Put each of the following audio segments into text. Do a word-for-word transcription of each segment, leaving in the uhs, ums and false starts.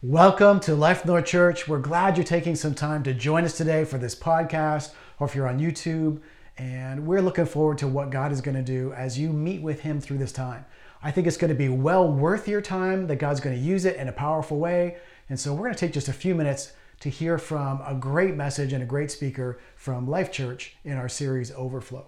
Welcome to Life North Church. We're glad you're taking some time to join us today for this podcast, or if you're on YouTube, and we're looking forward to what God is going to do as you meet with Him through this time. I think it's going to be well worth your time, that God's going to use it in a powerful way. And so we're going to take just a few minutes to hear from a great message and a great speaker from Life Church in our series Overflow.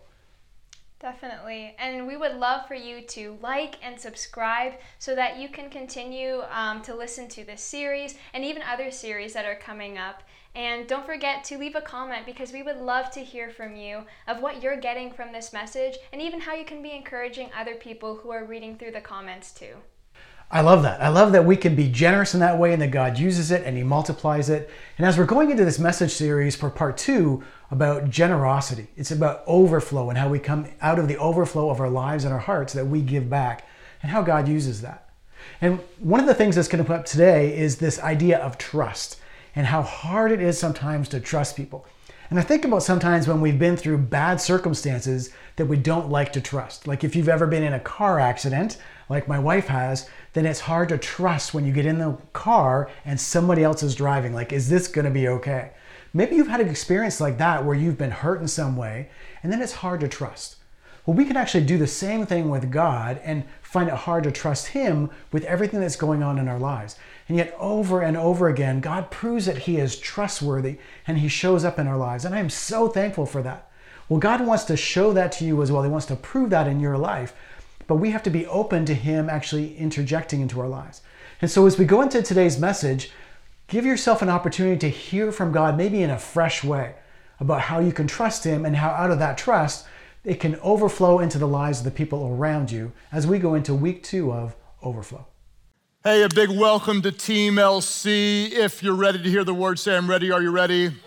Definitely. And we would love for you to like and subscribe so that you can continue um, to listen to this series and even other series that are coming up. And don't forget to leave a comment, because we would love to hear from you of what you're getting from this message and even how you can be encouraging other people who are reading through the comments too. I love that. I love that we can be generous in that way and that God uses it and He multiplies it. And as we're going into this message series for part two about generosity, it's about overflow and how we come out of the overflow of our lives and our hearts that we give back and how God uses that. And one of the things that's going to come up today is this idea of trust and how hard it is sometimes to trust people. And I think about sometimes when we've been through bad circumstances that we don't like to trust. Like if you've ever been in a car accident, like my wife has, then it's hard to trust when you get in the car and somebody else is driving. Like, is this going to be okay? Maybe you've had an experience like that where you've been hurt in some way, and then it's hard to trust. Well, we can actually do the same thing with God and find it hard to trust Him with everything that's going on in our lives. And yet over and over again, God proves that He is trustworthy and He shows up in our lives. And I am so thankful for that. Well, God wants to show that to you as well. He wants to prove that in your life. But we have to be open to Him actually interjecting into our lives. And so as we go into today's message, give yourself an opportunity to hear from God, maybe in a fresh way, about how you can trust Him and how out of that trust, it can overflow into the lives of the people around you as we go into week two of Overflow. Hey, a big welcome to Team L C. If you're ready to hear the word, say I'm ready. Are you ready? Ready.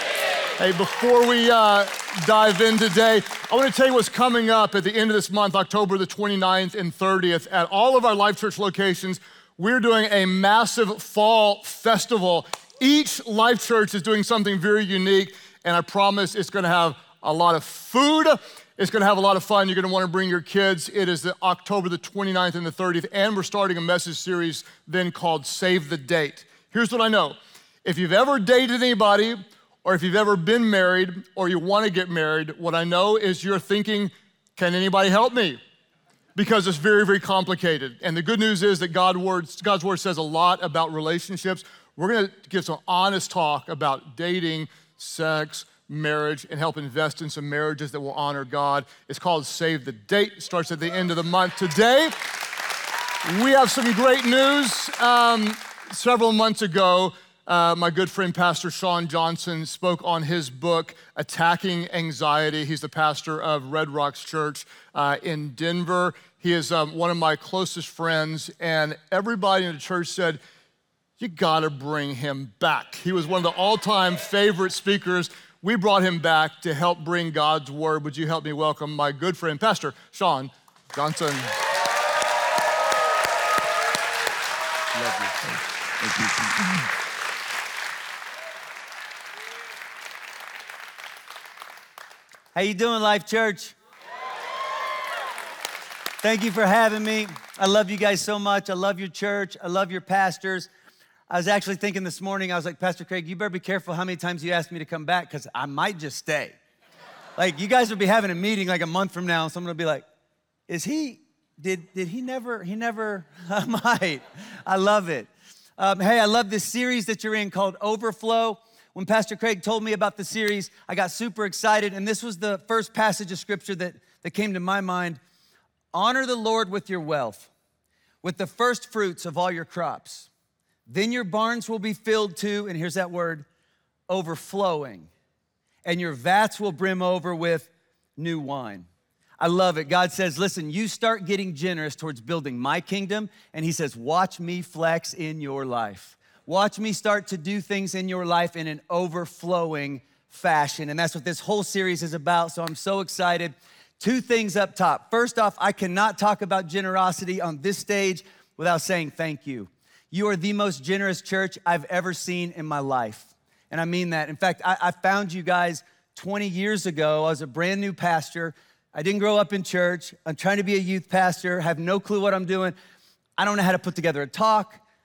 Hey, before we uh, dive in today, I want to tell you what's coming up at the end of this month, October the twenty-ninth and thirtieth. At all of our Life Church locations, we're doing a massive fall festival. Each Life Church is doing something very unique, and I promise it's going to have a lot of food. It's going to have a lot of fun. You're going to want to bring your kids. It is the October the twenty-ninth and the thirtieth, and we're starting a message series then called Save the Date. Here's what I know. If you've ever dated anybody, or if you've ever been married, or you want to get married, what I know is you're thinking, can anybody help me? Because it's very, very complicated. And the good news is that God words, God's word says a lot about relationships. We're going to give some honest talk about dating, sex, marriage, and help invest in some marriages that will honor God. It's called Save the Date. It starts at the end of the month. Today, we have some great news. Um, several months ago, uh, my good friend Pastor Sean Johnson spoke on his book, Attacking Anxiety. He's the pastor of Red Rocks Church uh, in Denver. He is um, one of my closest friends, and everybody in the church said, you gotta bring him back. He was one of the all-time favorite speakers. We brought him back to help bring God's word. Would you help me welcome my good friend, Pastor Sean Johnson. Love you. Thank you. How you doing, Life Church? Thank you for having me. I love you guys so much. I love your church. I love your pastors. I was actually thinking this morning, I was like, Pastor Craig, you better be careful how many times you ask me to come back, because I might just stay. Like, you guys will be having a meeting like a month from now, and someone will be like, is he, did, did he never, he never, I might. I love it. Um, hey, I love this series that you're in called Overflow. When Pastor Craig told me about the series, I got super excited, and this was the first passage of scripture that, that came to my mind. Honor the Lord with your wealth, with the first fruits of all your crops. Then your barns will be filled to, and here's that word, overflowing, and your vats will brim over with new wine. I love it. God says, listen, you start getting generous towards building my kingdom, and He says, watch me flex in your life. Watch me start to do things in your life in an overflowing fashion. And that's what this whole series is about, so I'm so excited. Two things up top. First off, I cannot talk about generosity on this stage without saying thank you. You are the most generous church I've ever seen in my life. And I mean that. In fact, I, I found you guys twenty years ago. I was a brand new pastor. I didn't grow up in church. I'm trying to be a youth pastor, have no clue what I'm doing. I don't know how to put together a talk.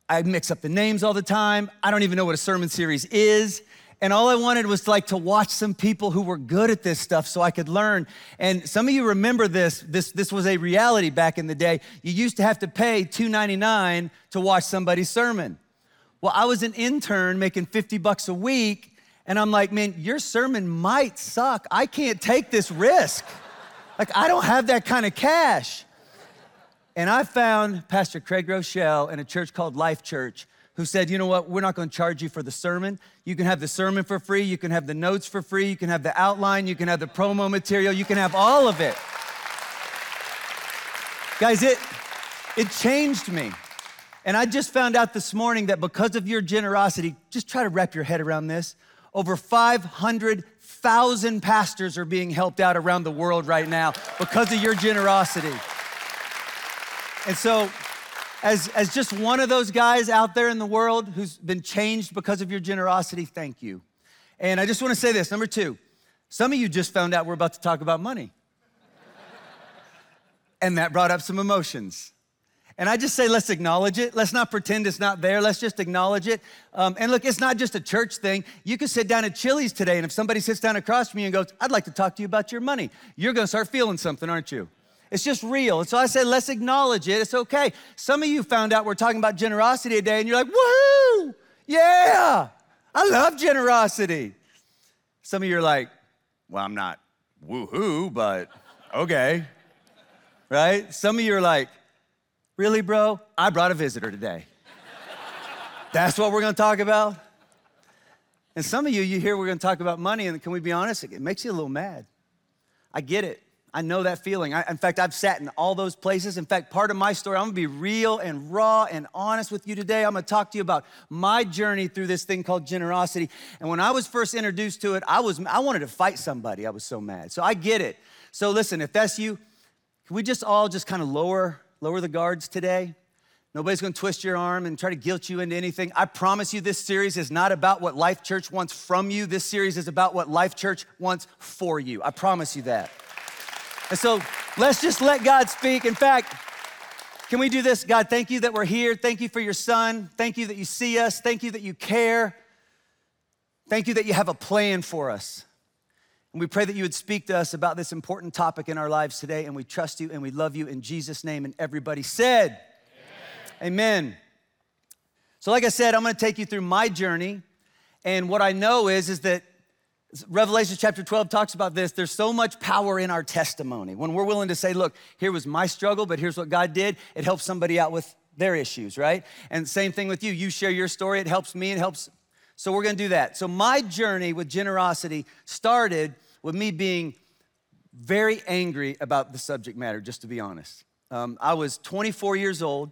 I mix up the names all the time. I don't even know what a sermon series is. And all I wanted was to, like to watch some people who were good at this stuff so I could learn. And some of you remember this. This, this was a reality back in the day. You used to have to pay two ninety-nine to watch somebody's sermon. Well, I was an intern making fifty bucks a week, and I'm like, man, your sermon might suck. I can't take this risk. Like, I don't have that kind of cash. And I found Pastor Craig Rochelle in a church called Life Church, who said, you know what, we're not gonna charge you for the sermon. You can have the sermon for free, you can have the notes for free, you can have the outline, you can have the promo material, you can have all of it. Guys, it, it changed me. And I just found out this morning that because of your generosity, just try to wrap your head around this, over five hundred thousand pastors are being helped out around the world right now because of your generosity. And so, as, as just one of those guys out there in the world who's been changed because of your generosity, thank you. And I just wanna say this, number two, some of you just found out we're about to talk about money. And that brought up some emotions. And I just say, let's acknowledge it. Let's not pretend it's not there. Let's just acknowledge it. Um, and look, it's not just a church thing. You can sit down at Chili's today, and if somebody sits down across from you and goes, I'd like to talk to you about your money, you're gonna start feeling something, aren't you? It's just real. And so I said, let's acknowledge it. It's okay. Some of you found out we're talking about generosity today, and you're like, woohoo, yeah, I love generosity. Some of you are like, well, I'm not woohoo, but okay, right? Some of you are like, really, bro? I brought a visitor today. That's what we're gonna talk about? And some of you, you hear we're gonna talk about money, and can we be honest? It makes you a little mad. I get it. I know that feeling. I, in fact, I've sat in all those places. In fact, part of my story, I'm gonna be real and raw and honest with you today. I'm gonna talk to you about my journey through this thing called generosity. And when I was first introduced to it, I was I wanted to fight somebody. I was so mad. So I get it. So listen, if that's you, can we just all just kind of lower Lower the guards today? Nobody's gonna twist your arm and try to guilt you into anything. I promise you this series is not about what Life Church wants from you. This series is about what Life Church wants for you. I promise you that. And so let's just let God speak. In fact, can we do this? God, thank you that we're here. Thank you for your son. Thank you that you see us. Thank you that you care. Thank you that you have a plan for us. And we pray that you would speak to us about this important topic in our lives today, and we trust you and we love you in Jesus' name. And everybody said, Amen. Amen. So like I said, I'm gonna take you through my journey. And what I know is, is that Revelation chapter twelve talks about this. There's so much power in our testimony. When we're willing to say, look, here was my struggle, but here's what God did. It helps somebody out with their issues, right? And same thing with you. You share your story, it helps me, it helps. So we're gonna do that. So my journey with generosity started with me being very angry about the subject matter, just to be honest. Um, I was twenty-four years old,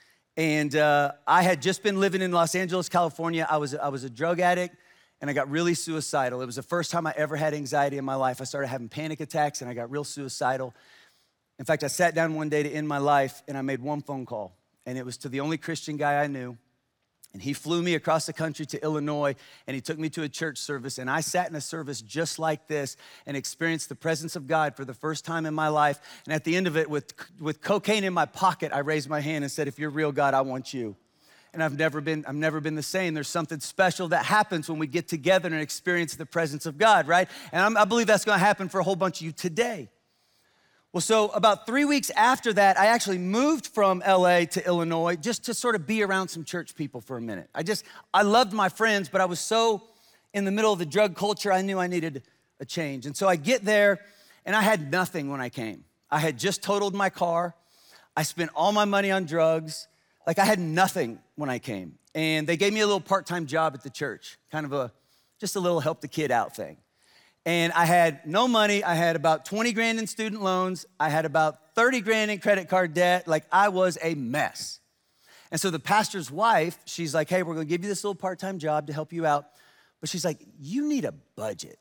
and uh, I had just been living in Los Angeles, California. I was, I was a drug addict, and I got really suicidal. It was the first time I ever had anxiety in my life. I started having panic attacks, and I got real suicidal. In fact, I sat down one day to end my life, and I made one phone call, and it was to the only Christian guy I knew. And he flew me across the country to Illinois, and he took me to a church service, and I sat in a service just like this and experienced the presence of God for the first time in my life. And at the end of it, with, with cocaine in my pocket, I raised my hand and said, if you're real, God, I want you. And I've never been, I've never been the same. There's something special that happens when we get together and experience the presence of God, right? And I'm, I believe that's gonna happen for a whole bunch of you today. Well, so about three weeks after that, I actually moved from L A to Illinois just to sort of be around some church people for a minute. I just, I loved my friends, but I was so in the middle of the drug culture, I knew I needed a change. And so I get there, and I had nothing when I came. I had just totaled my car. I spent all my money on drugs. Like, I had nothing when I came. And they gave me a little part-time job at the church, kind of a, just a little help the kid out thing. And I had no money. I had about twenty grand in student loans. I had about thirty grand in credit card debt. Like, I was a mess. And so the pastor's wife, she's like, hey, we're gonna give you this little part-time job to help you out. But she's like, you need a budget.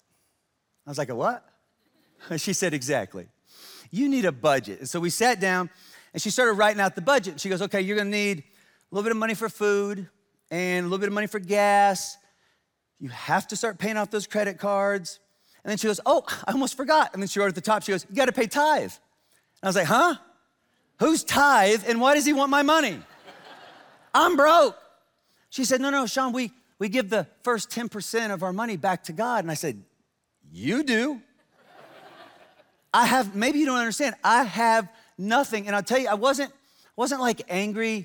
I was like, a what? She said, exactly. You need a budget. And so we sat down, and she started writing out the budget. She goes, okay, you're gonna need a little bit of money for food and a little bit of money for gas. You have to start paying off those credit cards. And then she goes, oh, I almost forgot. And then she wrote at the top, she goes, you gotta pay tithe. And I was like, huh? Who's tithe and why does he want my money? I'm broke. She said, no, no, Sean, we, we give the first ten percent of our money back to God. And I said, you do? I have, maybe you don't understand, I have nothing. And I'll tell you, I wasn't, I wasn't like angry.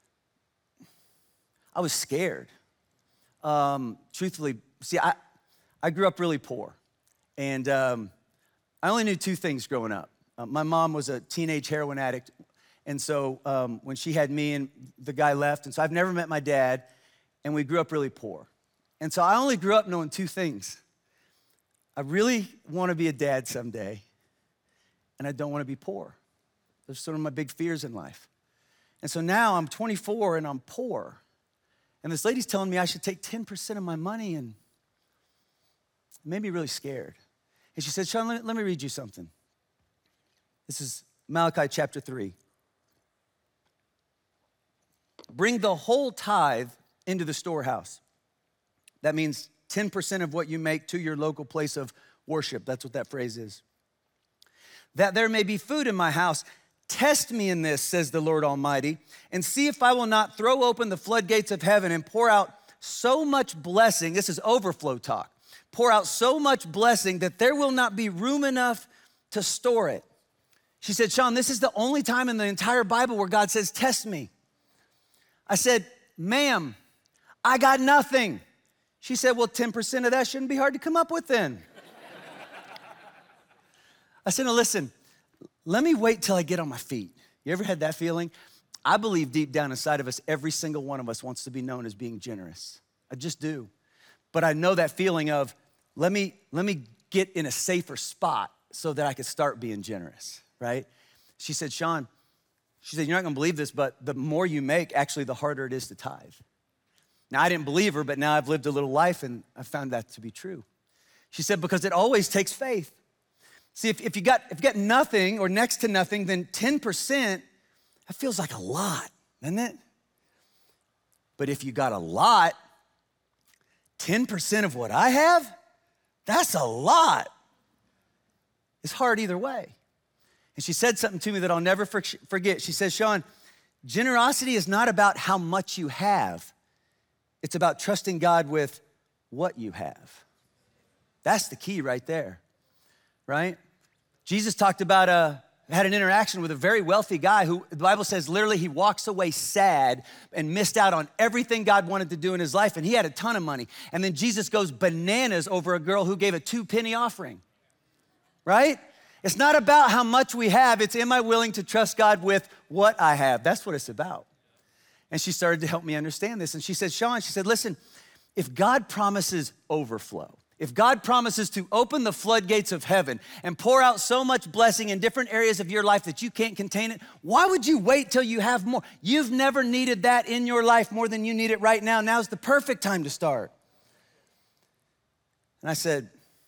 I was scared. Um, truthfully, see, I, I grew up really poor. And um, I only knew two things growing up. Uh, my mom was a teenage heroin addict. And so um, when she had me and the guy left, and so I've never met my dad, and we grew up really poor. And so I only grew up knowing two things. I really want to be a dad someday, and I don't want to be poor. Those are sort of my big fears in life. And so now I'm twenty-four and I'm poor. And this lady's telling me I should take ten percent of my money, and it made me really scared. And she said, Sean, let me, let me read you something. This is Malachi chapter three. Bring the whole tithe into the storehouse. That means ten percent of what you make to your local place of worship. That's what that phrase is. That there may be food in my house. Test me in this, says the Lord Almighty, and see if I will not throw open the floodgates of heaven and pour out so much blessing. This is overflow talk. Pour out so much blessing that there will not be room enough to store it. She said, Sean, this is the only time in the entire Bible where God says, test me. I said, ma'am, I got nothing. She said, well, ten percent of that shouldn't be hard to come up with then. I said, no, listen, let me wait till I get on my feet. You ever had that feeling? I believe deep down inside of us, every single one of us wants to be known as being generous. I just do. But I know that feeling of, let me, let me get in a safer spot so that I can start being generous, right? She said, Sean, she said, you're not gonna believe this, but the more you make, actually the harder it is to tithe. Now, I didn't believe her, but now I've lived a little life and I found that to be true. She said, because it always takes faith. See, if, if, you got, if you got nothing or next to nothing, then ten percent, that feels like a lot, doesn't it? But if you got a lot, ten percent of what I have, that's a lot. It's hard either way. And she said something to me that I'll never forget. She says, Sean, generosity is not about how much you have. It's about trusting God with what you have. That's the key right there, right? Jesus talked about, a, had an interaction with a very wealthy guy who, the Bible says, literally he walks away sad and missed out on everything God wanted to do in his life, and he had a ton of money. And then Jesus goes bananas over a girl who gave a two penny offering, right? It's not about how much we have, it's am I willing to trust God with what I have? That's what it's about. And she started to help me understand this. And she said, Sean, she said, listen, if God promises overflow, if God promises to open the floodgates of heaven and pour out so much blessing in different areas of your life that you can't contain it, why would you wait till you have more? You've never needed that in your life more than you need it right now. Now's the perfect time to start. And I said,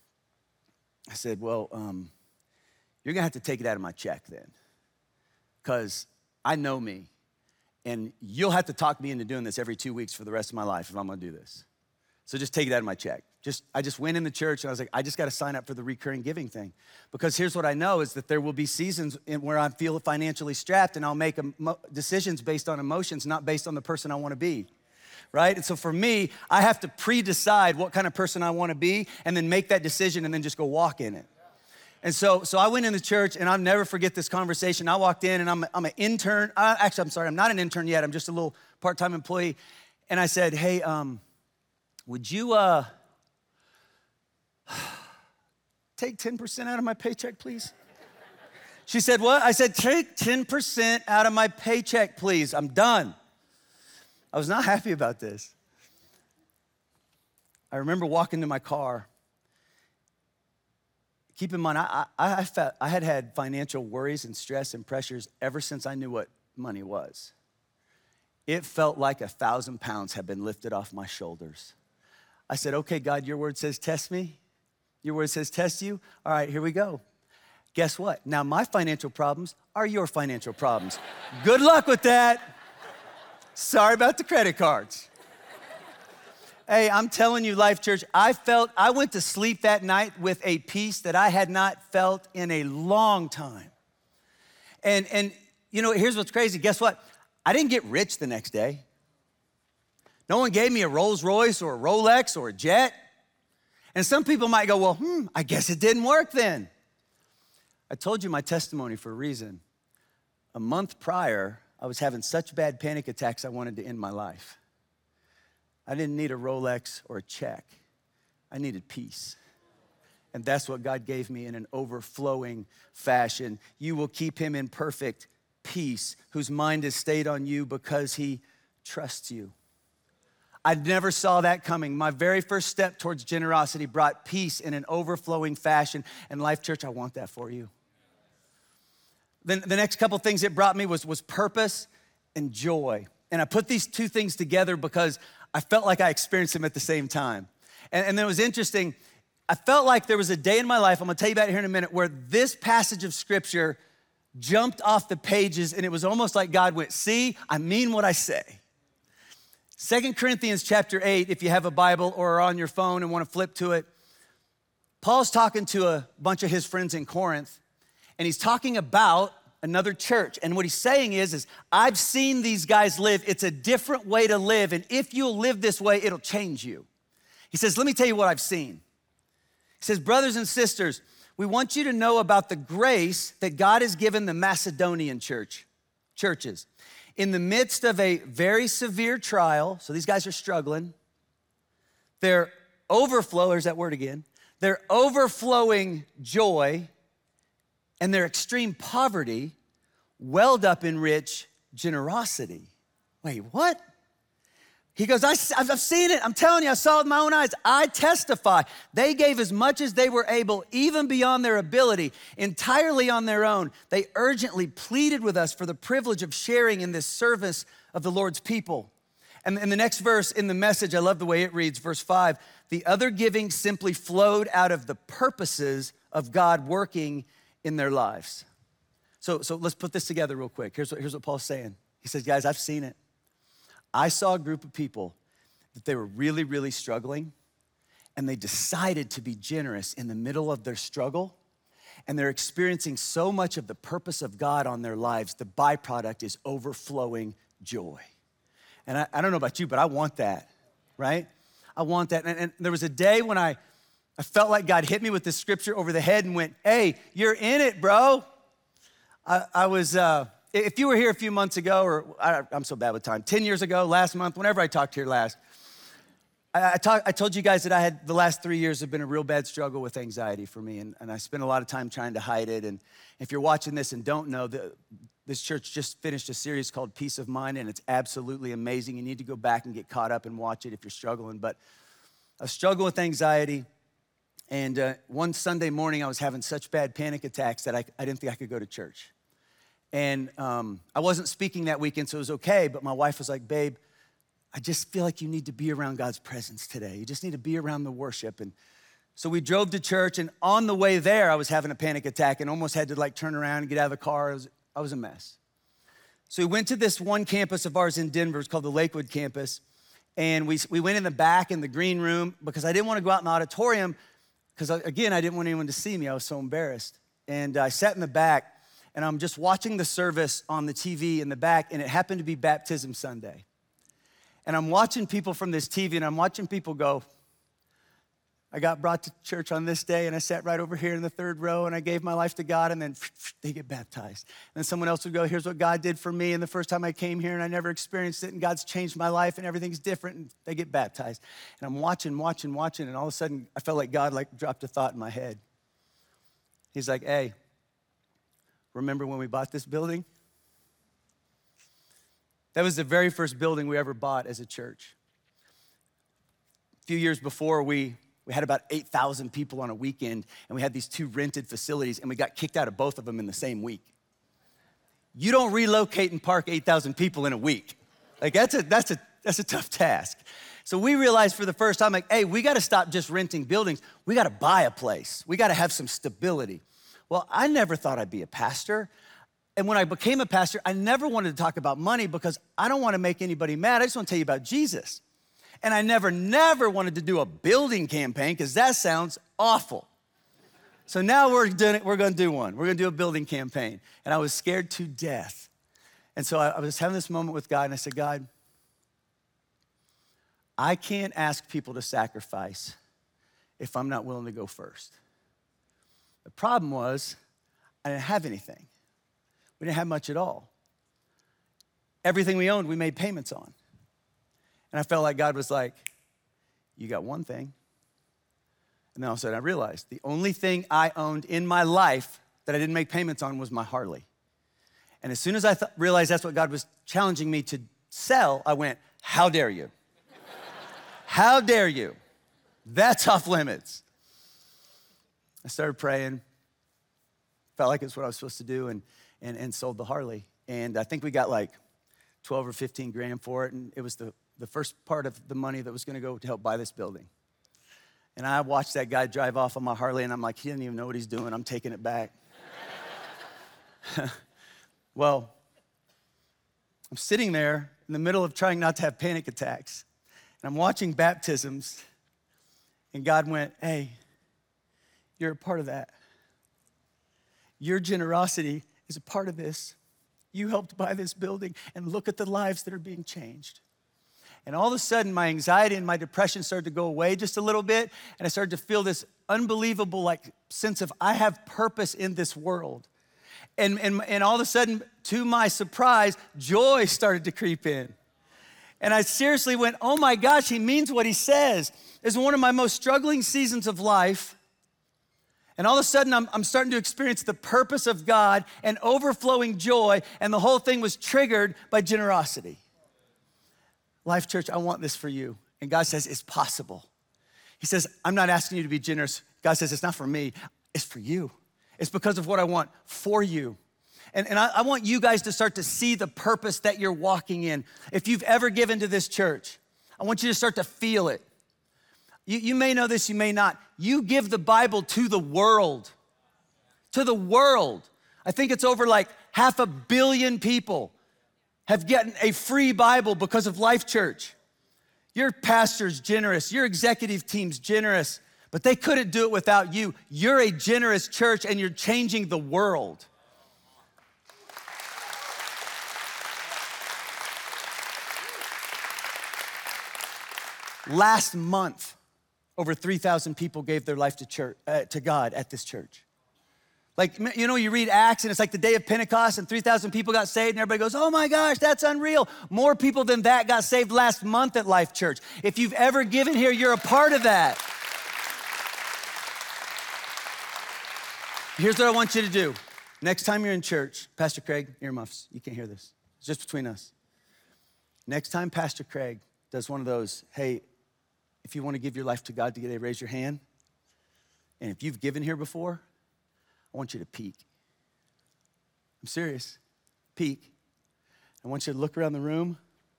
I said, well, um, you're gonna have to take it out of my check then, because I know me, and you'll have to talk me into doing this every two weeks for the rest of my life if I'm gonna do this. So just take it out of my check. Just, I just went in the church and I was like, I just gotta sign up for the recurring giving thing. Because here's what I know is that there will be seasons in where I feel financially strapped and I'll make emo- decisions based on emotions, not based on the person I wanna be, right? And so for me, I have to pre-decide what kind of person I wanna be and then make that decision and then just go walk in it. And so, so I went in the church, and I'll never forget this conversation. I walked in, and I'm, I'm an intern. I, actually, I'm sorry, I'm not an intern yet. I'm just a little part-time employee. And I said, hey, um, would you uh, take ten percent out of my paycheck, please? She said, what? I said, take ten percent out of my paycheck, please. I'm done. I was not happy about this. I remember walking to my car. Keep in mind, I, I, I, felt, I had had financial worries and stress and pressures ever since I knew what money was. It felt like a thousand pounds had been lifted off my shoulders. I said, okay, God, your word says test me. Your word says test you. All right, here we go. Guess what? Now my financial problems are your financial problems. Good luck with that. Sorry about the credit cards. Hey, I'm telling you, Life Church, I felt, I went to sleep that night with a peace that I had not felt in a long time. And, and you know, here's what's crazy. Guess what? I didn't get rich the next day. No one gave me a Rolls Royce or a Rolex or a jet. And some people might go, well, hmm, I guess it didn't work then. I told you my testimony for a reason. A month prior, I was having such bad panic attacks I wanted to end my life. I didn't need a Rolex or a check. I needed peace. And that's what God gave me in an overflowing fashion. You will keep him in perfect peace, whose mind is stayed on you because he trusts you. I never saw that coming. My very first step towards generosity brought peace in an overflowing fashion. And Life Church, I want that for you. Then the next couple things it brought me was, was purpose and joy. And I put these two things together because I felt like I experienced them at the same time. And, and then it was interesting. I felt like there was a day in my life, I'm gonna tell you about it here in a minute, where this passage of scripture jumped off the pages and it was almost like God went, see, I mean what I say. Second Corinthians chapter eight, if you have a Bible or are on your phone and wanna flip to it, Paul's talking to a bunch of his friends in Corinth, and he's talking about another church. And what he's saying is, is I've seen these guys live. It's a different way to live. And if you'll live this way, it'll change you. He says, let me tell you what I've seen. He says, brothers and sisters, we want you to know about the grace that God has given the Macedonian church, churches. In the midst of a very severe trial, so these guys are struggling, their overflow, there's that word again, their overflowing joy and their extreme poverty welled up in rich generosity. Wait, what? He goes, I, I've seen it. I'm telling you, I saw it with my own eyes. I testify. They gave as much as they were able, even beyond their ability, entirely on their own. They urgently pleaded with us for the privilege of sharing in this service of the Lord's people. And in the next verse in the Message, I love the way it reads, verse five, the other giving simply flowed out of the purposes of God working in their lives. So, so let's put this together real quick. Here's what, here's what Paul's saying. He says, guys, I've seen it. I saw a group of people that they were really, really struggling, and they decided to be generous in the middle of their struggle, and they're experiencing so much of the purpose of God on their lives. The byproduct is overflowing joy. And I, I don't know about you, but I want that, right? I want that. And, and there was a day when I, I felt like God hit me with this scripture over the head and went, hey, you're in it, bro. I, I was... Uh, If you were here a few months ago, or I, I'm so bad with time, ten years ago, last month, whenever I talked here last, I, I, talk, I told you guys that I had, the last three years have been a real bad struggle with anxiety for me, and, and I spent a lot of time trying to hide it. And if you're watching this and don't know, the, this church just finished a series called Peace of Mind, and it's absolutely amazing. You need to go back and get caught up and watch it if you're struggling. But I struggle with anxiety, and uh, one Sunday morning, I was having such bad panic attacks that I, I didn't think I could go to church. And um, I wasn't speaking that weekend, so it was okay, but my wife was like, babe, I just feel like you need to be around God's presence today. You just need to be around the worship. And so we drove to church, and on the way there, I was having a panic attack and almost had to like turn around and get out of the car. I was, I was a mess. So we went to this one campus of ours in Denver. It's called the Lakewood campus. And we, we went in the back in the green room because I didn't want to go out in the auditorium because, again, I didn't want anyone to see me. I was so embarrassed. And I sat in the back, and I'm just watching the service on the T V in the back, and it happened to be Baptism Sunday. And I'm watching people from this T V, and I'm watching people go, I got brought to church on this day, and I sat right over here in the third row, and I gave my life to God, and then they get baptized. And then someone else would go, here's what God did for me, and the first time I came here, and I never experienced it, and God's changed my life, and everything's different, and they get baptized. And I'm watching, watching, watching, and all of a sudden, I felt like God like dropped a thought in my head. He's like, hey, remember when we bought this building? That was the very first building we ever bought as a church. A few years before, we, we had about eight thousand people on a weekend, and we had these two rented facilities, and we got kicked out of both of them in the same week. You don't relocate and park eight thousand people in a week. Like, that's a, that's a, that's a tough task. So we realized for the first time, like, hey, we gotta stop just renting buildings. We gotta buy a place. We gotta have some stability. Well, I never thought I'd be a pastor. And when I became a pastor, I never wanted to talk about money because I don't want to make anybody mad. I just want to tell you about Jesus. And I never, never wanted to do a building campaign because that sounds awful. So now we're doing it, we're going to do one. We're going to do a building campaign. And I was scared to death. And so I, I was having this moment with God, and I said, God, I can't ask people to sacrifice if I'm not willing to go first. The problem was, I didn't have anything. We didn't have much at all. Everything we owned, we made payments on. And I felt like God was like, you got one thing. And then all of a sudden I realized the only thing I owned in my life that I didn't make payments on was my Harley. And as soon as I th- realized that's what God was challenging me to sell, I went, how dare you? How dare you? That's off limits. I started praying, felt like it's what I was supposed to do, and, and, and sold the Harley. And I think we got like twelve or fifteen grand for it, and it was the, the first part of the money that was gonna go to help buy this building. And I watched that guy drive off on my Harley, and I'm like, he doesn't even know what he's doing. I'm taking it back. Well, I'm sitting there in the middle of trying not to have panic attacks, and I'm watching baptisms, and God went, hey, you're a part of that. Your generosity is a part of this. You helped buy this building, and look at the lives that are being changed. And all of a sudden, my anxiety and my depression started to go away just a little bit, and I started to feel this unbelievable like sense of I have purpose in this world. And, and, and all of a sudden, to my surprise, joy started to creep in. And I seriously went, oh my gosh, he means what he says. It's one of my most struggling seasons of life. And all of a sudden, I'm, I'm starting to experience the purpose of God and overflowing joy, and the whole thing was triggered by generosity. Life Church, I want this for you. And God says, it's possible. He says, I'm not asking you to be generous. God says, it's not for me, it's for you. It's because of what I want for you. And, and I, I want you guys to start to see the purpose that you're walking in. If you've ever given to this church, I want you to start to feel it. You, you may know this, you may not. You give the Bible to the world. To the world. I think it's over like half a billion people have gotten a free Bible because of Life Church. Your pastor's generous, your executive team's generous, but they couldn't do it without you. You're a generous church, and you're changing the world. Last month, over three thousand people gave their life to church, uh, to God at this church. Like, you know, you read Acts, and it's like the day of Pentecost, and three thousand people got saved, and everybody goes, oh my gosh, that's unreal. More people than that got saved last month at Life Church. If you've ever given here, you're a part of that. Here's what I want you to do. Next time you're in church, Pastor Craig, earmuffs, you can't hear this. It's just between us. Next time Pastor Craig does one of those, hey, if you want to give your life to God today, raise your hand. And if you've given here before, I want you to peek. I'm serious. Peek. I want you to look around the room.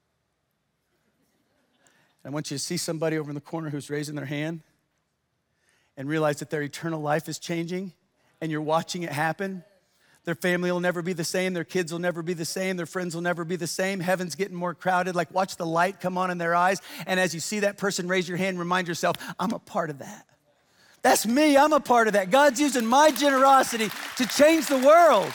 I want you to see somebody over in the corner who's raising their hand and realize that their eternal life is changing, and you're watching it happen. Their family will never be the same. Their kids will never be the same. Their friends will never be the same. Heaven's getting more crowded. Like, watch the light come on in their eyes. And as you see that person, raise your hand, remind yourself, I'm a part of that. That's me, I'm a part of that. God's using my generosity to change the world.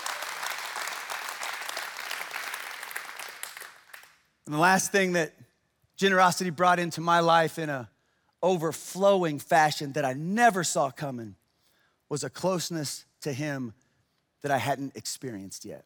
And the last thing that generosity brought into my life in a overflowing fashion that I never saw coming was a closeness to him that I hadn't experienced yet.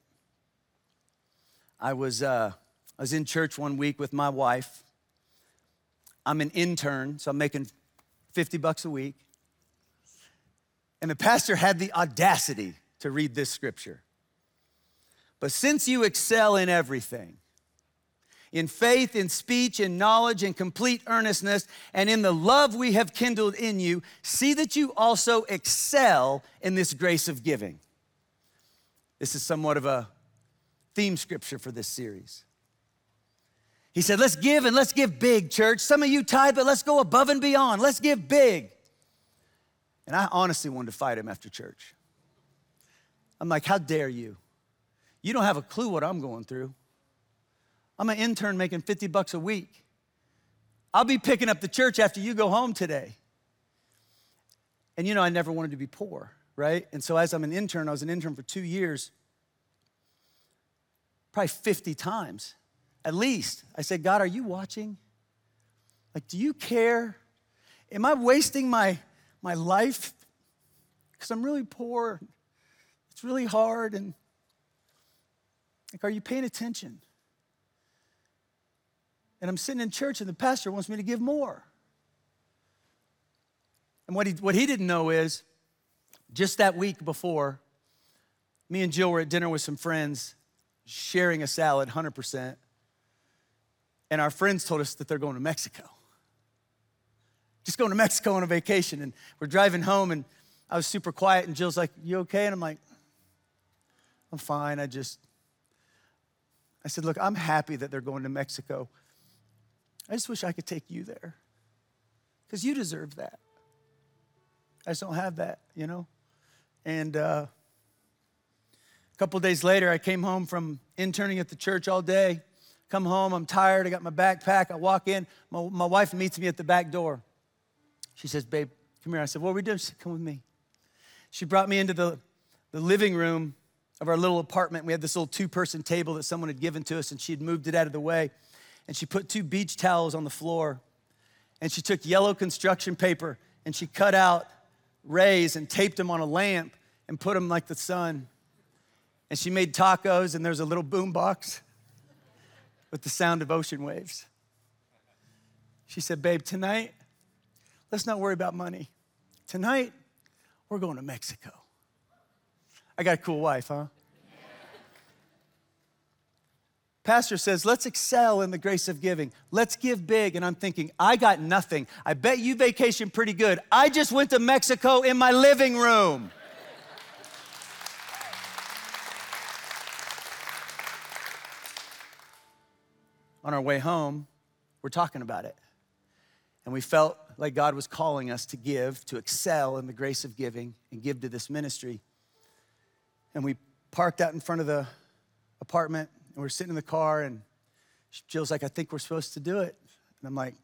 I was, uh, I was in church one week with my wife. I'm an intern, so I'm making fifty bucks a week. And the pastor had the audacity to read this scripture. But since you excel in everything, in faith, in speech, in knowledge, in complete earnestness, and in the love we have kindled in you, see that you also excel in this grace of giving. This is somewhat of a theme scripture for this series. He said, let's give and let's give big, church. Some of you tithe, but let's go above and beyond. Let's give big. And I honestly wanted to fight him after church. I'm like, how dare you? You don't have a clue what I'm going through. I'm an intern making fifty bucks a week. I'll be picking up the church after you go home today. And you know, I never wanted to be poor, right? And so as I'm an intern, I was an intern for two years, probably fifty times, at least. I said, God, are you watching? Like, do you care? Am I wasting my, my life? Because I'm really poor. It's really hard. And like, are you paying attention? And I'm sitting in church and the pastor wants me to give more. And what he, what he didn't know is, just that week before, me and Jill were at dinner with some friends, sharing a salad, one hundred percent. And our friends told us that they're going to Mexico. Just going to Mexico on a vacation. And we're driving home, and I was super quiet, and Jill's like, you okay? And I'm like, I'm fine. I just, I said, look, I'm happy that they're going to Mexico. I just wish I could take you there, because you deserve that. I just don't have that, you know? And uh, a couple days later, I came home from interning at the church all day. Come home, I'm tired, I got my backpack, I walk in, my, my wife meets me at the back door. She says, babe, come here. I said, what are we doing? She said, come with me. She brought me into the, the living room of our little apartment. We had this little two-person table that someone had given to us, and she had moved it out of the way. And she put two beach towels on the floor, and she took yellow construction paper, and she cut out rays and taped them on a lamp and put them like the sun. And she made tacos, and there's a little boom box with the sound of ocean waves. She said, babe, tonight, let's not worry about money. Tonight, we're going to Mexico. I got a cool wife, huh? Pastor says, let's excel in the grace of giving. Let's give big. And I'm thinking, I got nothing. I bet you vacation pretty good. I just went to Mexico in my living room. On our way home, we're talking about it. And we felt like God was calling us to give, to excel in the grace of giving and give to this ministry. And we parked out in front of the apartment, and we're sitting in the car, and Jill's like, I think we're supposed to do it. And I'm like,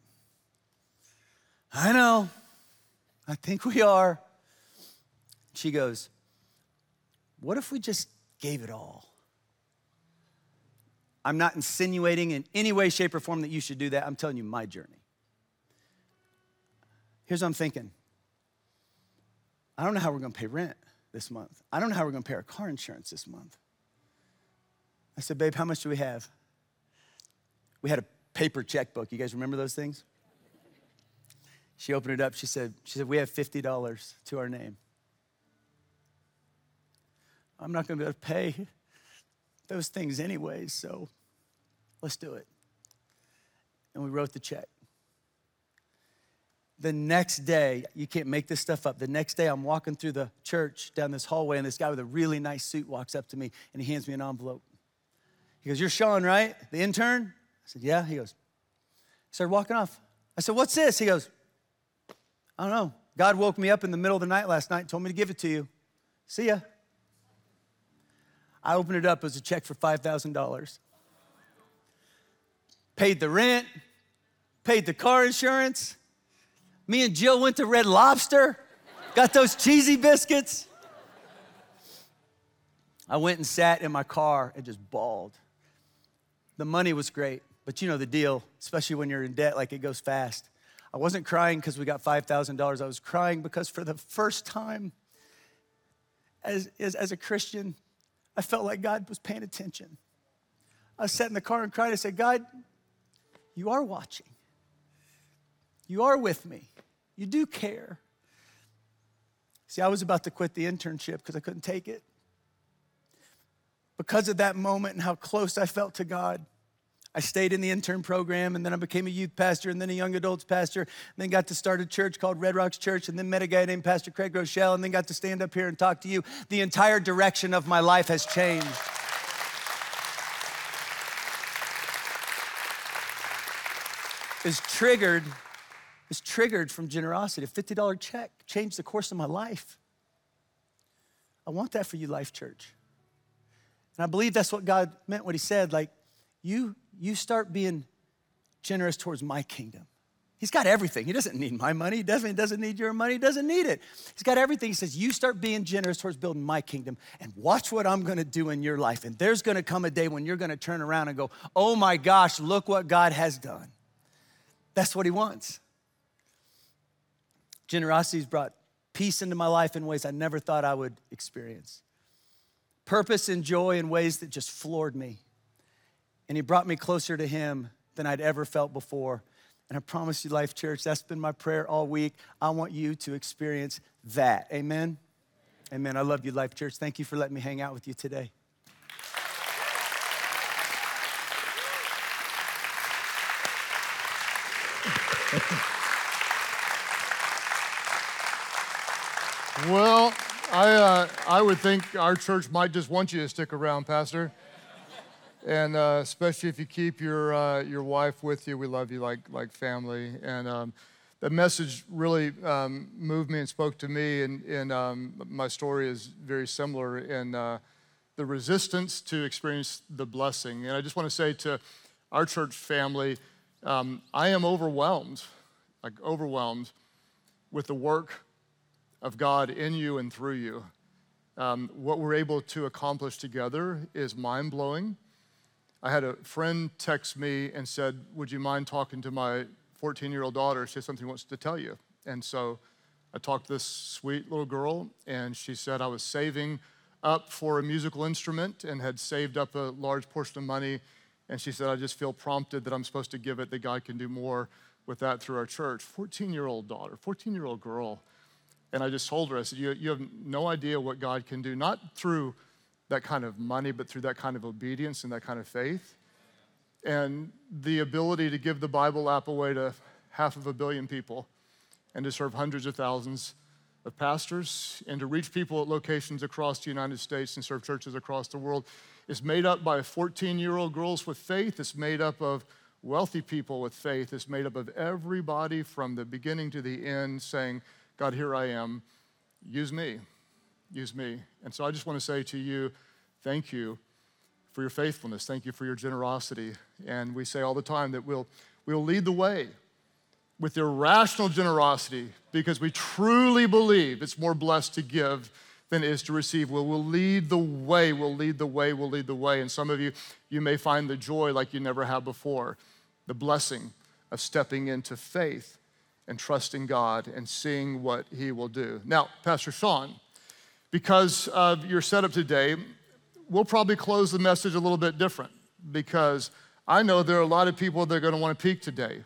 I know, I think we are. She goes, what if we just gave it all? I'm not insinuating in any way, shape, or form that you should do that. I'm telling you my journey. Here's what I'm thinking. I don't know how we're gonna pay rent this month. I don't know how we're gonna pay our car insurance this month. I said, babe, how much do we have? We had a paper checkbook. You guys remember those things? She opened it up. She said, she said, we have fifty dollars to our name. I'm not gonna be able to pay those things anyways, so let's do it. And we wrote the check. The next day, you can't make this stuff up. The next day, I'm walking through the church down this hallway, and this guy with a really nice suit walks up to me, and he hands me an envelope. He goes, you're Sean, right? The intern? I said, yeah. He goes, he started walking off. I said, what's this? He goes, I don't know. God woke me up in the middle of the night last night and told me to give it to you. See ya. I opened it up as a check for five thousand dollars. Paid the rent, paid the car insurance. Me and Jill went to Red Lobster, got those cheesy biscuits. I went and sat in my car and just bawled. The money was great, but you know the deal, especially when you're in debt, like it goes fast. I wasn't crying because we got five thousand dollars. I was crying because for the first time as, as, as a Christian, I felt like God was paying attention. I sat in the car and cried. I said, God, you are watching. You are with me. You do care. See, I was about to quit the internship because I couldn't take it. Because of that moment and how close I felt to God, I stayed in the intern program, and then I became a youth pastor, and then a young adults pastor, and then got to start a church called Red Rocks Church, and then met a guy named Pastor Craig Rochelle, and then got to stand up here and talk to you. The entire direction of my life has changed. Is triggered, is triggered from generosity. A fifty dollars check changed the course of my life. I want that for you, Life Church. And I believe that's what God meant when he said, like, you, you start being generous towards my kingdom. He's got everything. He doesn't need my money. He definitely doesn't need your money. He doesn't need it. He's got everything. He says, you start being generous towards building my kingdom, and watch what I'm gonna do in your life. And there's gonna come a day when you're gonna turn around and go, oh my gosh, look what God has done. That's what he wants. Generosity has brought peace into my life in ways I never thought I would experience. Purpose and joy in ways that just floored me. And he brought me closer to him than I'd ever felt before. And I promise you, Life Church, that's been my prayer all week. I want you to experience that. Amen? Amen. I love you, Life Church. Thank you for letting me hang out with you today. Well, I, uh, I would think our church might just want you to stick around, Pastor. And uh, especially if you keep your, uh, your wife with you. We love you like, like family. And um, the message really um, moved me and spoke to me. And, and um, my story is very similar in uh, the resistance to experience the blessing. And I just want to say to our church family, um, I am overwhelmed, like overwhelmed with the work of God in you and through you. Um, what we're able to accomplish together is mind-blowing. I had a friend text me and said, would you mind talking to my fourteen-year-old daughter? She has something she wants to tell you. And so I talked to this sweet little girl, and she said I was saving up for a musical instrument and had saved up a large portion of money. And she said, I just feel prompted that I'm supposed to give it, that God can do more with that through our church. fourteen-year-old daughter, fourteen-year-old girl. And I just told her, I said, you, you have no idea what God can do, not through that kind of money, but through that kind of obedience and that kind of faith. And the ability to give the Bible app away to half of a billion people and to serve hundreds of thousands of pastors and to reach people at locations across the United States and serve churches across the world is made up by fourteen-year-old girls with faith. It's made up of wealthy people with faith. It's made up of everybody from the beginning to the end saying, God, here I am, use me, use me. And so I just want to say to you, thank you for your faithfulness. Thank you for your generosity. And we say all the time that we'll, we'll lead the way with irrational generosity because we truly believe it's more blessed to give than it is to receive. We'll, we'll lead the way, we'll lead the way, we'll lead the way. And some of you, you may find the joy like you never have before, the blessing of stepping into faith and trusting God and seeing what he will do. Now, Pastor Sean, because of your setup today, we'll probably close the message a little bit different because I know there are a lot of people that are gonna wanna peek today.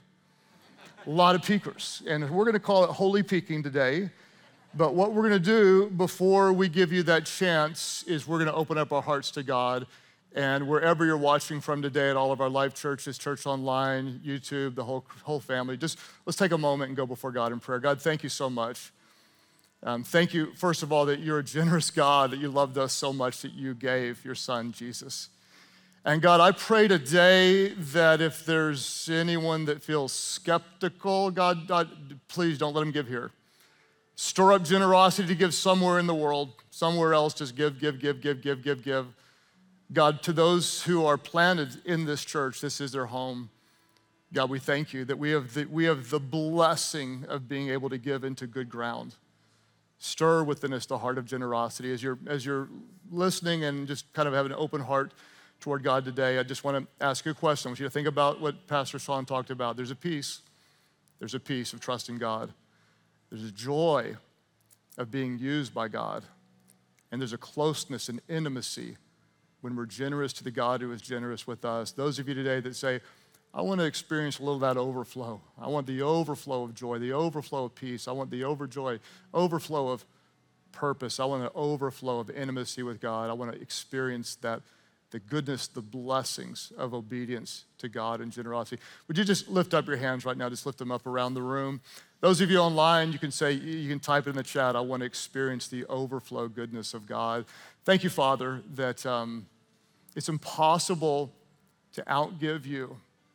A lot of peekers. And we're gonna call it holy peeking today. But what we're gonna do before we give you that chance is we're gonna open up our hearts to God. And wherever you're watching from today at all of our live churches, Church Online, YouTube, the whole, whole family, just let's take a moment and go before God in prayer. God, thank you so much. Um, thank you, first of all, that you're a generous God, that you loved us so much that you gave your son, Jesus. And God, I pray today that if there's anyone that feels skeptical, God, God, please don't let them give here. Stir up generosity to give somewhere in the world, somewhere else, just give, give, give, give, give, give, give. God, to those who are planted in this church, this is their home. God, we thank you that we have the, we have the blessing of being able to give into good ground. Stir within us the heart of generosity. As you're, as you're listening and just kind of have an open heart toward God today, I just want to ask you a question. I want you to think about what Pastor Sean talked about. There's a peace. There's a peace of trusting God. There's a joy of being used by God. And there's a closeness and intimacy when we're generous to the God who is generous with us. Those of you today that say, I want to experience a little of that overflow. I want the overflow of joy, the overflow of peace. I want the overjoy, overflow of purpose. I want an overflow of intimacy with God. I want to experience that, the goodness, the blessings of obedience to God and generosity. Would you just lift up your hands right now? Just lift them up around the room. Those of you online, you can say, you can type it in the chat, I want to experience the overflow goodness of God. Thank you, Father, that um, it's impossible to outgive you.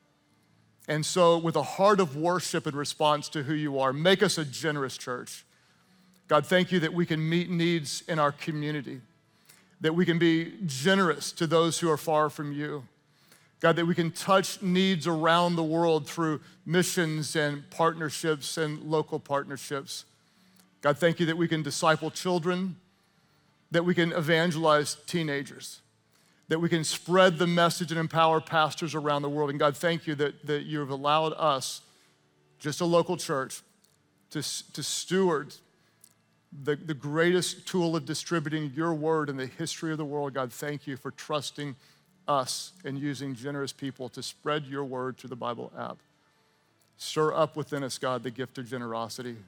And so with a heart of worship in response to who you are, make us a generous church. God, thank you that we can meet needs in our community, that we can be generous to those who are far from you. God, that we can touch needs around the world through missions and partnerships and local partnerships. God, thank you that we can disciple children, that we can evangelize teenagers, that we can spread the message and empower pastors around the world. And God, thank you that, that you have allowed us just a local church, to, to steward the, the greatest tool of distributing your word in the history of the world. God, thank you for trusting us and using generous people to spread your word through the Bible app. Stir up within us, God, the gift of generosity.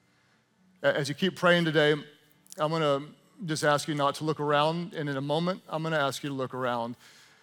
As you keep praying today, I'm going to just ask you not to look around, and in a moment, I'm going to ask you to look around.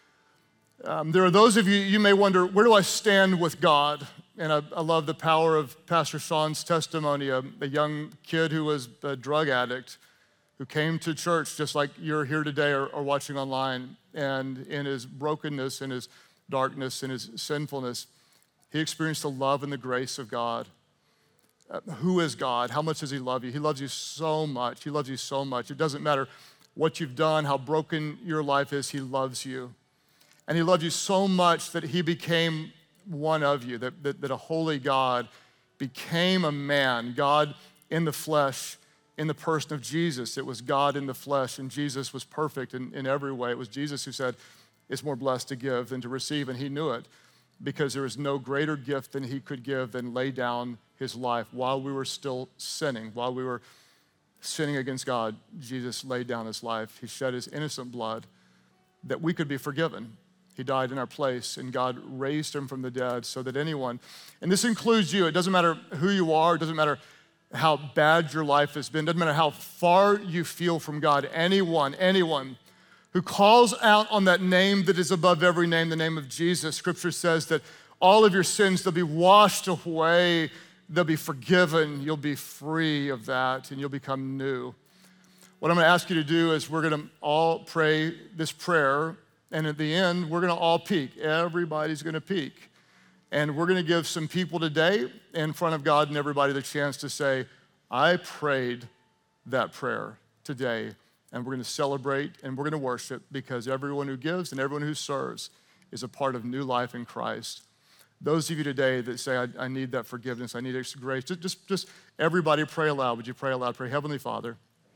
Um, there are those of you, you may wonder, where do I stand with God? And I, I love the power of Pastor Sean's testimony, a, a young kid who was a drug addict, who came to church just like you're here today or, or watching online, and in his brokenness, in his darkness, in his sinfulness, he experienced the love and the grace of God. Uh, who is God? How much does he love you? He loves you so much. He loves you so much. It doesn't matter what you've done, how broken your life is, he loves you. And he loved you so much that he became one of you, that, that, that a holy God became a man, God in the flesh, in the person of Jesus. It was God in the flesh, and Jesus was perfect in, in every way. It was Jesus who said, it's more blessed to give than to receive, and he knew it, because there was no greater gift than he could give than lay down his life while we were still sinning, while we were sinning against God. Jesus laid down his life. He shed his innocent blood that we could be forgiven. He died in our place, and God raised him from the dead so that anyone, and this includes you, it doesn't matter who you are, it doesn't matter how bad your life has been, it doesn't matter how far you feel from God, anyone, anyone who calls out on that name that is above every name, the name of Jesus. Scripture says that all of your sins, they'll be washed away, they'll be forgiven, you'll be free of that, and you'll become new. What I'm gonna ask you to do is we're gonna all pray this prayer, and at the end, we're gonna all peek. Everybody's gonna peek. And we're gonna give some people today in front of God and everybody the chance to say, I prayed that prayer today. And we're gonna celebrate and we're gonna worship, because everyone who gives and everyone who serves is a part of new life in Christ. Those of you today that say, I, I need that forgiveness, I need extra grace, just, just, just everybody pray aloud. Would you pray aloud? Pray, Heavenly Father,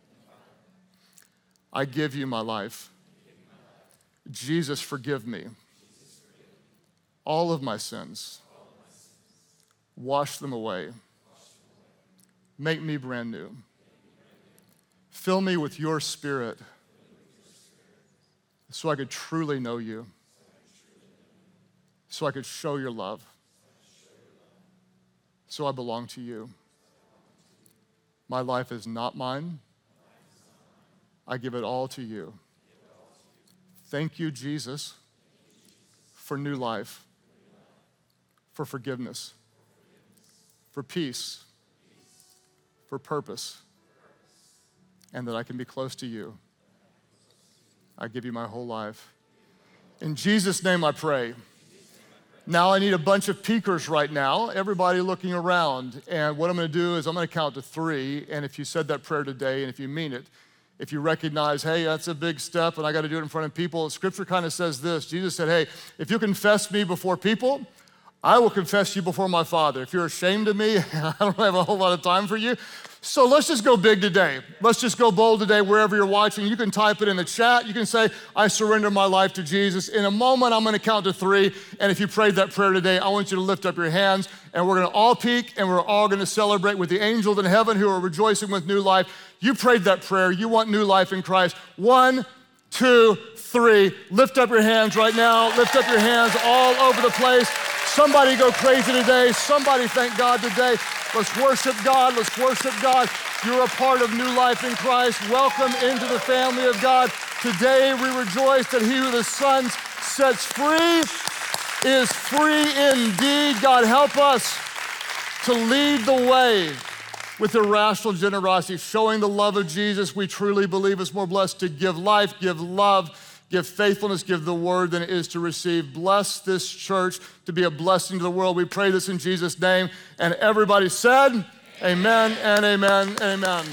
I give you my life. Jesus, forgive me. All of my sins. Wash them away. Make me brand new. Fill me with your spirit so I could truly know you, so I could show your love, so I belong to you. My life is not mine. I give it all to you. Thank you, Jesus, for new life, for forgiveness, for peace, for purpose, and that I can be close to you. I give you my whole life. In Jesus' name I pray. Now I need a bunch of peekers right now, everybody looking around. And what I'm gonna do is I'm gonna count to three, and if you said that prayer today, and if you mean it, if you recognize, hey, that's a big step and I gotta do it in front of people, Scripture kind of says this. Jesus said, hey, if you confess me before people, I will confess you before my Father. If you're ashamed of me, I don't have a whole lot of time for you. So let's just go big today. Let's just go bold today wherever you're watching. You can type it in the chat. You can say, I surrender my life to Jesus. In a moment, I'm gonna count to three. And if you prayed that prayer today, I want you to lift up your hands, and we're gonna all peek, and we're all gonna celebrate with the angels in heaven who are rejoicing with new life. You prayed that prayer. You want new life in Christ. One, two, three. Lift up your hands right now. Lift up your hands all over the place. Somebody go crazy today. Somebody thank God today. Let's worship God. Let's worship God. You're a part of new life in Christ. Welcome into the family of God. Today we rejoice that he who the Son sets free is free indeed. God, help us to lead the way with irrational generosity, showing the love of Jesus. We truly believe it's more blessed to give life, give love, give faithfulness, give the word than it is to receive. Bless this church to be a blessing to the world. We pray this in Jesus' name. And everybody said, amen, amen and amen and amen.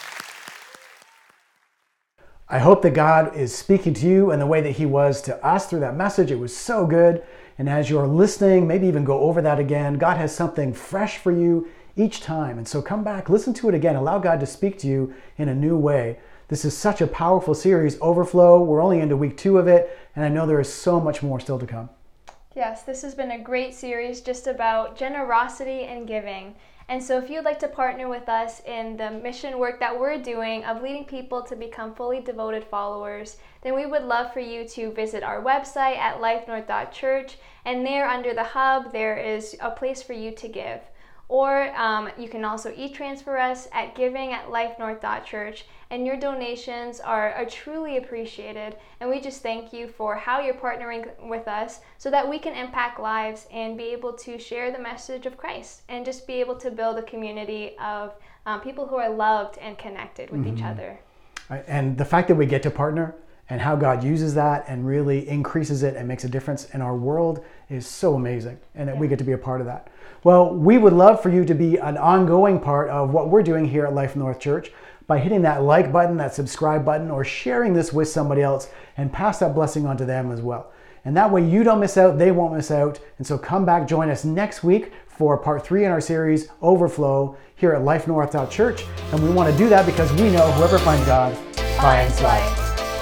I hope that God is speaking to you in the way that he was to us through that message. It was so good. And as you're listening, maybe even go over that again. God has something fresh for you each time. And so come back, listen to it again. Allow God to speak to you in a new way. This is such a powerful series, Overflow. We're only into week two of it, and I know there is so much more still to come. Yes, this has been a great series just about generosity and giving. And so if you'd like to partner with us in the mission work that we're doing of leading people to become fully devoted followers, then we would love for you to visit our website at life north dot church, and there under the hub there is a place for you to give. Or um, you can also e-transfer us at giving at life north dot church, and your donations are, are truly appreciated. And we just thank you for how you're partnering with us so that we can impact lives and be able to share the message of Christ and just be able to build a community of um, people who are loved and connected with mm-hmm. each other. And the fact that we get to partner and how God uses that and really increases it and makes a difference in our world is so amazing, and that yeah. we get to be a part of that. Well, we would love for you to be an ongoing part of what we're doing here at Life North Church by hitting that like button, that subscribe button, or sharing this with somebody else and pass that blessing on to them as well. And that way you don't miss out, they won't miss out. And so come back, join us next week for part three in our series, Overflow, here at life north dot church. And we want to do that because we know whoever finds God finds life.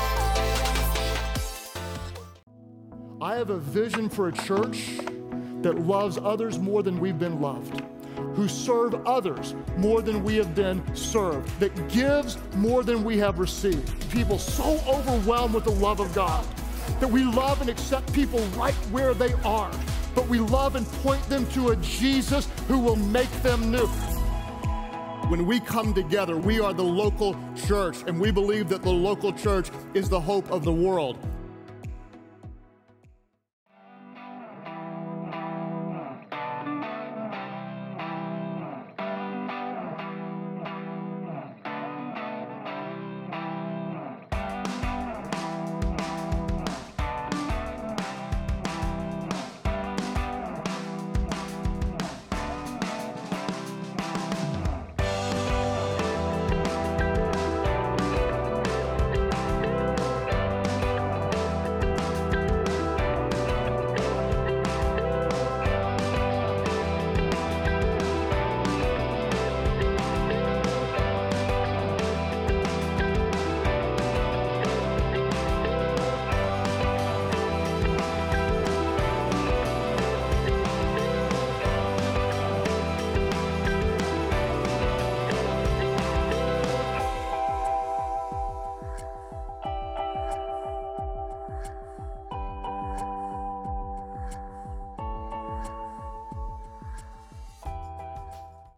I have a vision for a church that loves others more than we've been loved, who serve others more than we have been served, that gives more than we have received. People so overwhelmed with the love of God that we love and accept people right where they are, but we love and point them to a Jesus who will make them new. When we come together, we are the local church, and we believe that the local church is the hope of the world.